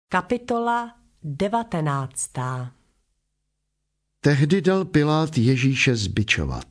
Kapitola 19. Tehdy dal Pilát Ježíše zbičovat.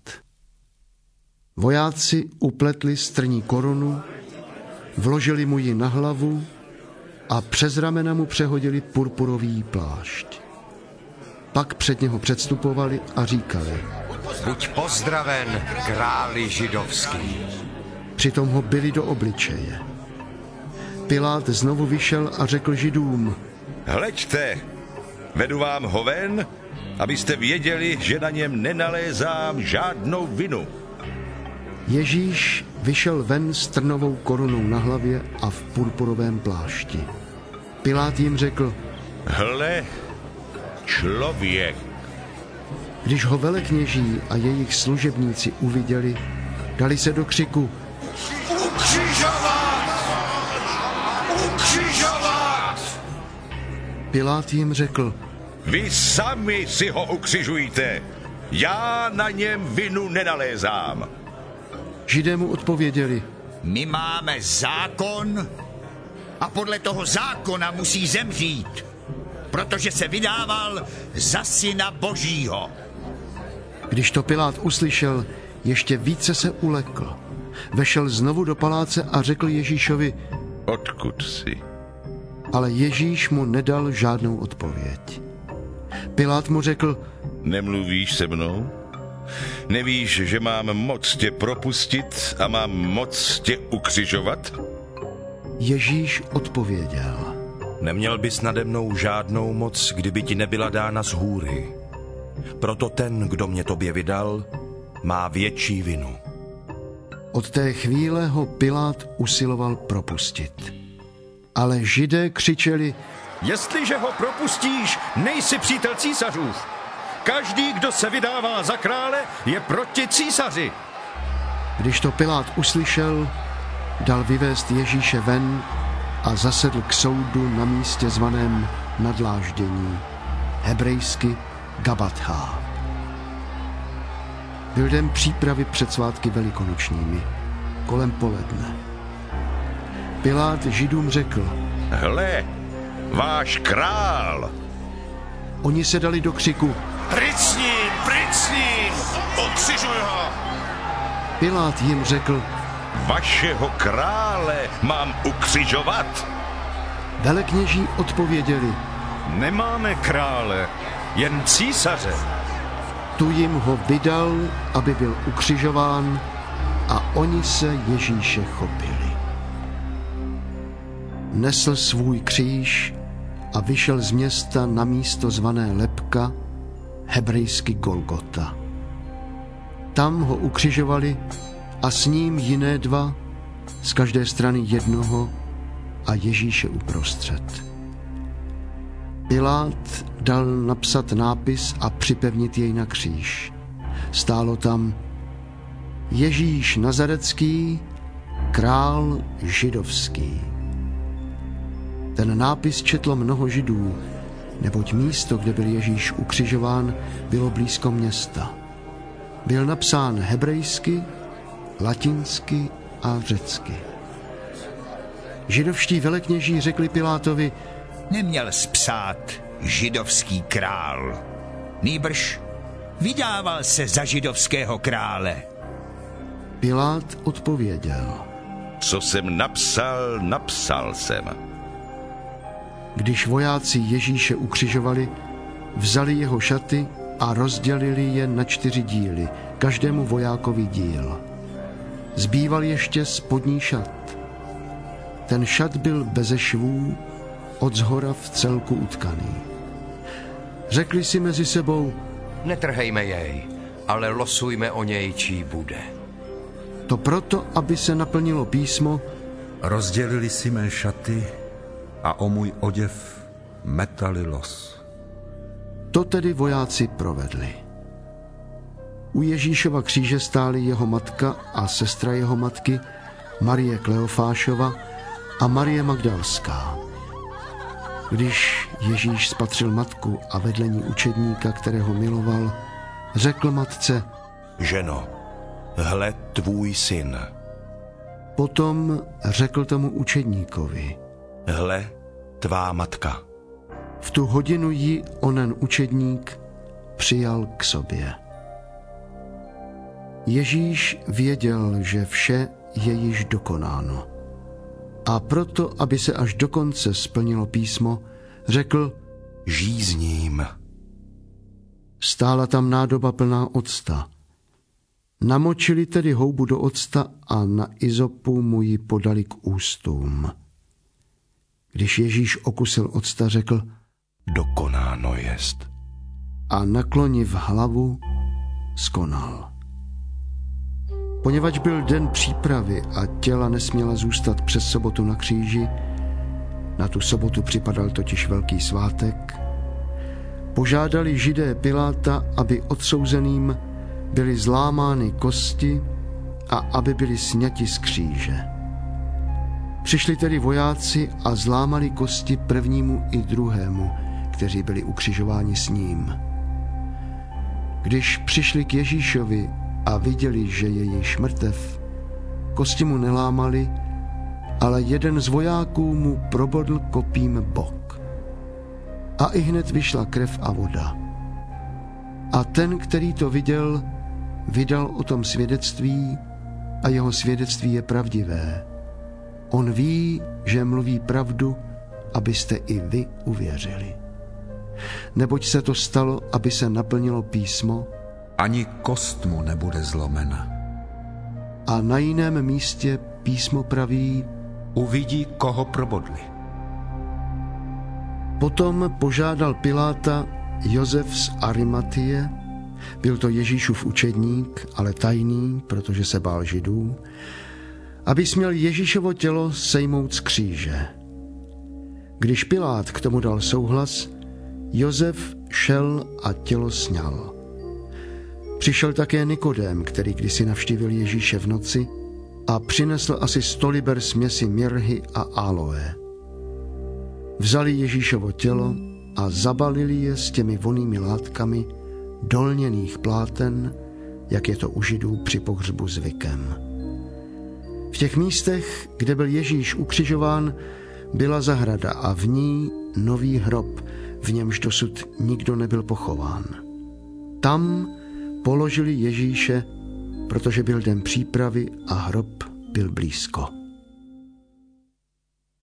Vojáci upletli strní korunu, vložili mu ji na hlavu a přes ramena mu přehodili purpurový plášť. Pak před něho předstupovali a říkali: Buď pozdraven, králi židovský. Přitom ho bili do obličeje. Pilát znovu vyšel a řekl Židům: Hleďte, vedu vám ho ven, abyste věděli, že na něm nenalézám žádnou vinu. Ježíš vyšel ven s trnovou korunou na hlavě a v purpurovém plášti. Pilát jim řekl: Hle, člověk. Když ho velekněží a jejich služebníci uviděli, dali se do křiku: Ukřižovat! Ukřižovat! Pilát jim řekl: Vy sami si ho ukřižujte. Já na něm vinu nenalézám. Židé mu odpověděli: My máme zákon a podle toho zákona musí zemřít, protože se vydával za syna Božího. Když to Pilát uslyšel, ještě více se ulekl. Vešel znovu do paláce a řekl Ježíšovi: Odkud jsi? Ale Ježíš mu nedal žádnou odpověď. Pilát mu řekl: Nemluvíš se mnou? Nevíš, že mám moc tě propustit a mám moc tě ukřižovat? Ježíš odpověděl: Neměl bys nade mnou žádnou moc, kdyby ti nebyla dána z hůry. Proto ten, kdo mě tobě vydal, má větší vinu. Od té chvíle ho Pilát usiloval propustit. Ale Židé křičeli: Jestliže ho propustíš, nejsi přítel císařův. Každý, kdo se vydává za krále, je proti císaři. Když to Pilát uslyšel, dal vyvést Ježíše ven a zasedl k soudu na místě zvaném Nadláždění, hebrejsky Gabatha. Byl den přípravy před svátky velikonočními, kolem poledne. Pilát Židům řekl: Hle, váš král. Oni se dali do křiku: Pryč s ním, ukřižuj ho! Pilát jim řekl: Vašeho krále mám ukřižovat? Velekněží odpověděli: Nemáme krále, jen císaře. Tu jim ho vydal, aby byl ukřižován, a oni se Ježíše chopili. Nesl svůj kříž a vyšel z města na místo zvané Lebka, hebrejsky Golgota. Tam ho ukřižovali a s ním jiné dva, z každé strany jednoho a Ježíše uprostřed. Pilát dal napsat nápis a připevnit jej na kříž. Stálo tam: Ježíš Nazarecký, král židovský. Ten nápis četlo mnoho Židů, neboť místo, kde byl Ježíš ukřižován, bylo blízko města. Byl napsán hebrejsky, latinsky a řecky. Židovští velekněží řekli Pilátovi: Neměl spsát židovský král. Nýbrž vydával se za židovského krále. Pilát odpověděl: Co jsem napsal, napsal jsem. Když vojáci Ježíše ukřižovali, vzali jeho šaty a rozdělili je na 4 díly, každému vojákovi díl. Zbýval ještě spodní šat. Ten šat byl beze švů, odzhora v celku utkaný. Řekli si mezi sebou: Netrhejme jej, ale losujme o něj, čí bude. To proto, aby se naplnilo písmo: Rozdělili si mé šaty a o můj oděv metali los. To tedy vojáci provedli. U Ježíšova kříže stály jeho matka a sestra jeho matky, Marie Kleofášova a Marie Magdalská. Když Ježíš spatřil matku a vedle ní učedníka, kterého miloval, řekl matce: Ženo, hle tvůj syn. Potom řekl tomu učedníkovi: Hle tvá matka. V tu hodinu ji onen učedník přijal k sobě. Ježíš věděl, že vše je již dokonáno. A proto, aby se až do konce splnilo písmo, řekl: Žízním. Stála tam nádoba plná octa. Namočili tedy houbu do octa a na izopu mu ji podali k ústům. Když Ježíš okusil octa, řekl: Dokonáno jest. A nakloniv hlavu, skonal. Poněvadž byl den přípravy a těla nesměla zůstat přes sobotu na kříži, na tu sobotu připadal totiž velký svátek, požádali Židé Piláta, aby odsouzeným byly zlámány kosti a aby byly sňati z kříže. Přišli tedy vojáci a zlámali kosti prvnímu i druhému, kteří byli ukřižováni s ním. Když přišli k Ježíšovi a viděli, že je již mrtev, kosti mu nelámali, ale jeden z vojáků mu probodl kopím bok. A ihned vyšla krev a voda. A ten, který to viděl, vydal o tom svědectví a jeho svědectví je pravdivé. On ví, že mluví pravdu, abyste i vy uvěřili. Neboť se to stalo, aby se naplnilo písmo, Ani kost mu nebude zlomena. a na jiném místě písmo praví: Uvidí, koho probodli. Potom požádal Piláta Josef z Arimatie, byl to Ježíšův učedník, ale tajný, protože se bál Židů, aby směl Ježíšovo tělo sejmout z kříže. Když Pilát k tomu dal souhlas, Josef šel a tělo sňal. Přišel také Nikodém, který kdysi navštívil Ježíše v noci a přinesl asi 100 liber směsi mirhy a aloe. Vzali Ježíšovo tělo a zabalili je s těmi vonnými látkami do lněných pláten, jak je to u Židů při pohřbu zvykem. V těch místech, kde byl Ježíš ukřižován, byla zahrada a v ní nový hrob, v němž dosud nikdo nebyl pochován. Tam položili Ježíše, protože byl den přípravy a hrob byl blízko.